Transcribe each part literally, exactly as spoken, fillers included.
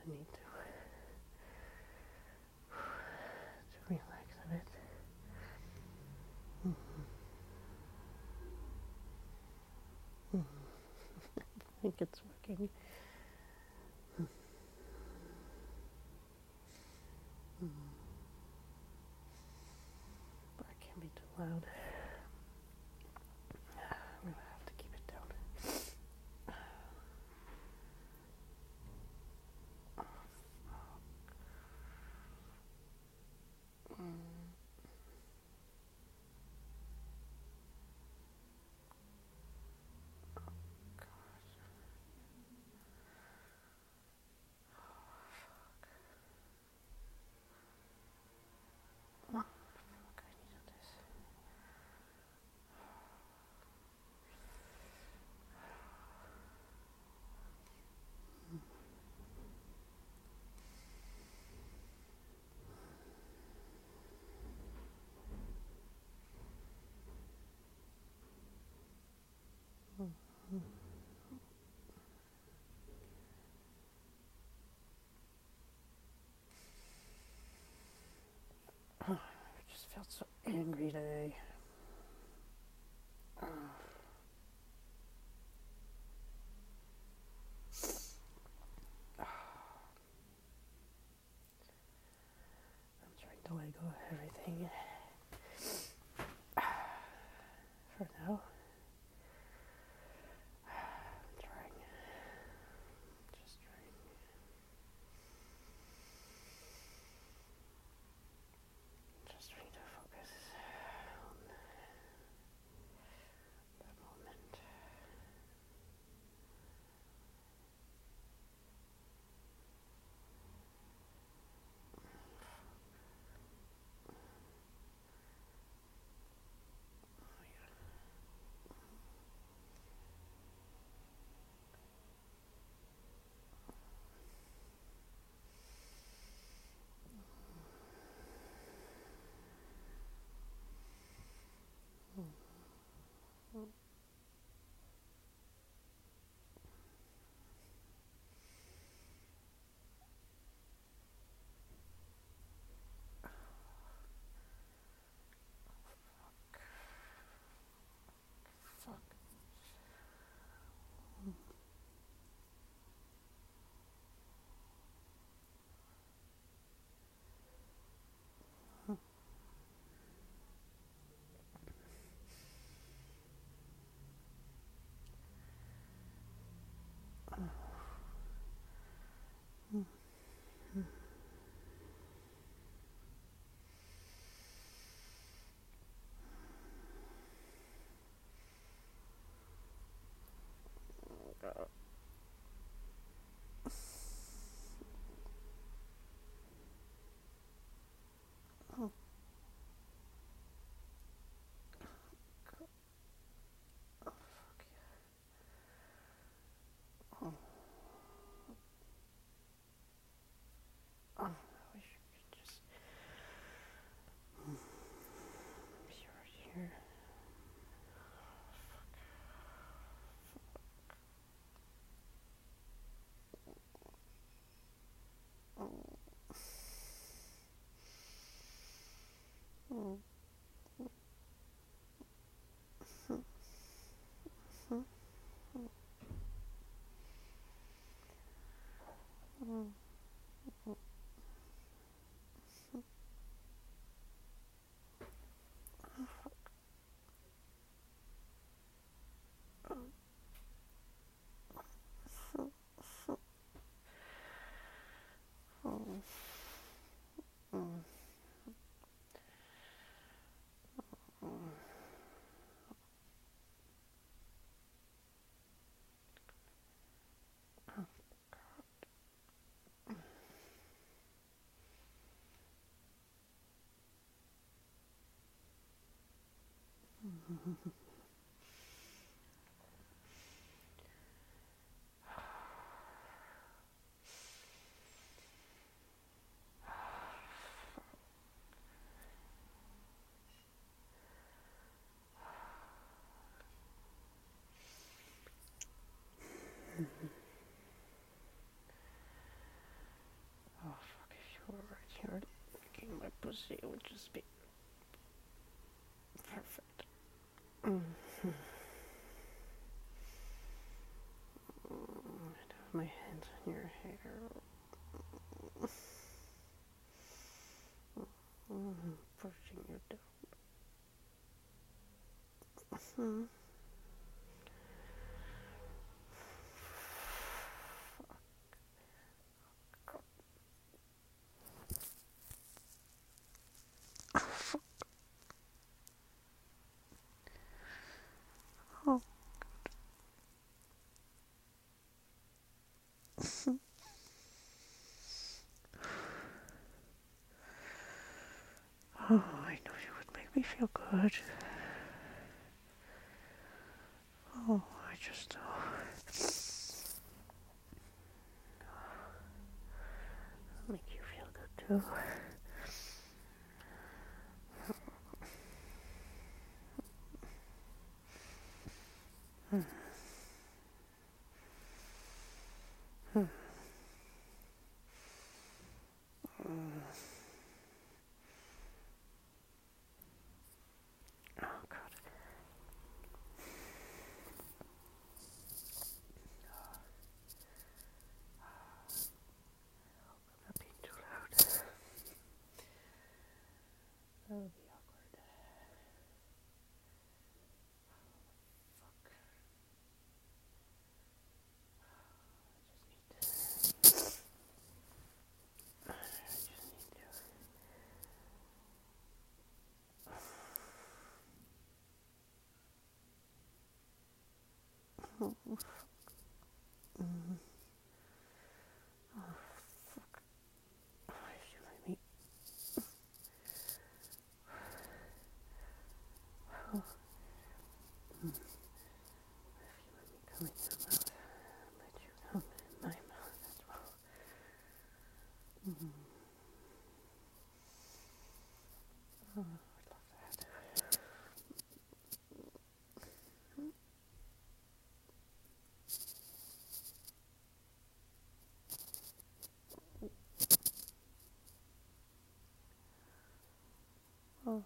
I need to, to relax a bit. Mm-hmm. Mm-hmm. I think it's working. Mm-hmm. But I can't be too loud. I'm gonna have to keep it down. Mm. Oh, fuck, I needed this. Mm-hmm. I just felt so angry today. Uh, I'm trying to let go of everything for now. I'm trying. Just trying. Just trying to focus on that moment. Fuck. Oh, fuck yeah. Oh, oh, I wish you could just be right here. Oh, oh, oh, oh, oh, oh. pussy would just be perfect. Mm-hmm. I'd have my hands on your hair. Mm-hmm. Pushing you down. Mm-hmm. Oh. Oh, I know you would make me feel good. Oh, I just know. I'll make you feel good too. Hmm. Hmm. Oh, God. Not being too loud. That would be awkward. Fuck. I just need to. I just need to. Oh, fuck. Mm. Oh, fuck. Oh, if you let me. Oh. Mm. If you let me come in your mouth, I'll let you come in my mouth as well. Mm. Oh, I'd love that. Oh,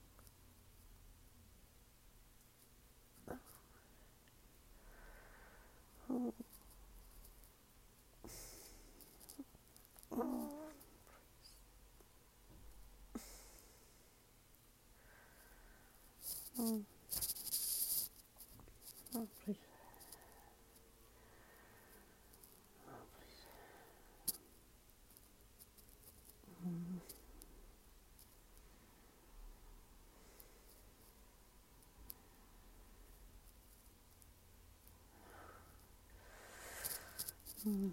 fuck. Oh. Oh. Oh. Oh, please. Oh, please. Mm. Mm.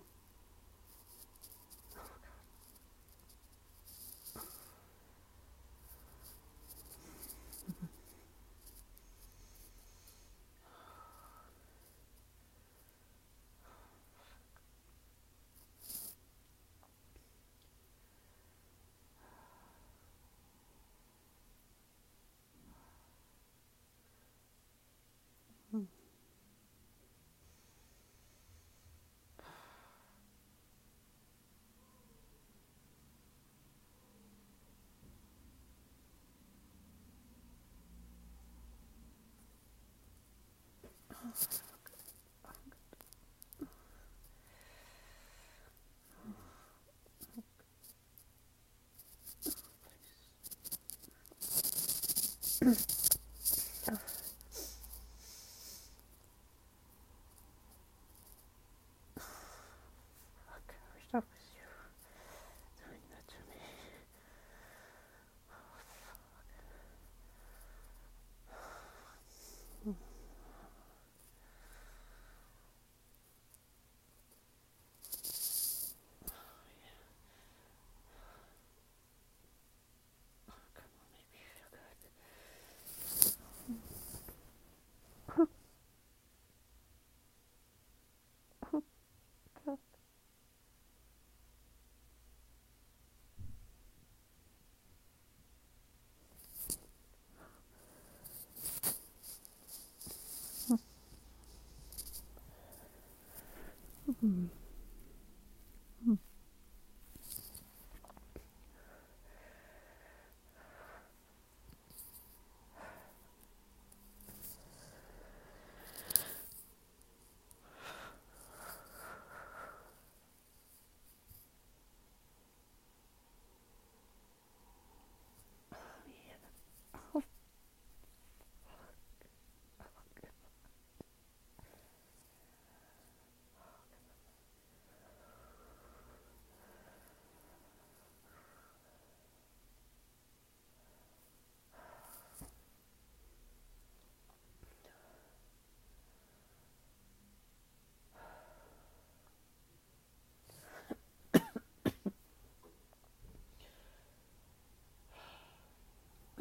Mm. Fuck. What's up with you doing that to me? Oh, fuck. Mm. Oh, come on, make me feel good.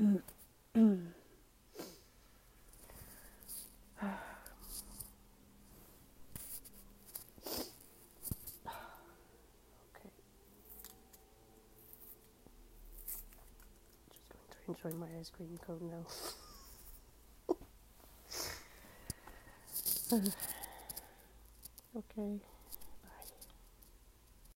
Okay. Just going to enjoy my ice cream cone now. Okay.